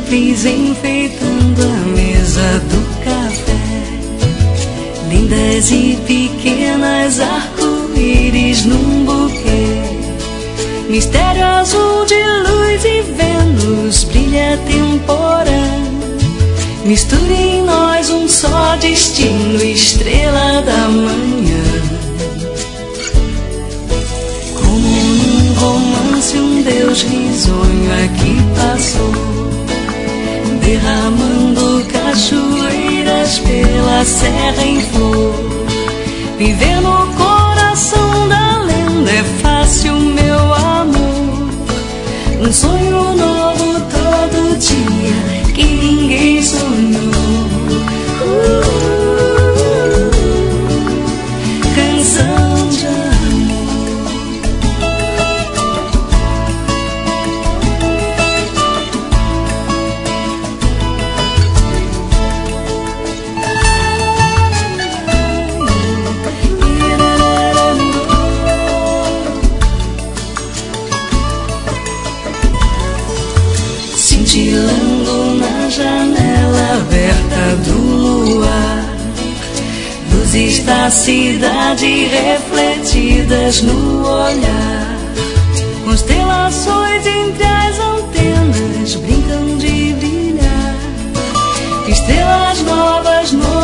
simples enfeitando a mesa do café. Lindas e pequenas arco-íris num buquê. Mistério azul de luz e Vênus brilha temporã. Mistura em nós um só destino, estrela da manhã. Como num romance um Deus risonho aqui passou, derramando cachoeiras pela serra em flor. Viver no coração da lenda é fácil, meu amor. Um sonho novo todo dia que ninguém sonhou. Canção de amor. Cintilando na janela aberta do luar, luzes da cidade refletidas no olhar. Constelações entre as antenas brincam de brilhar. Estrelas novas no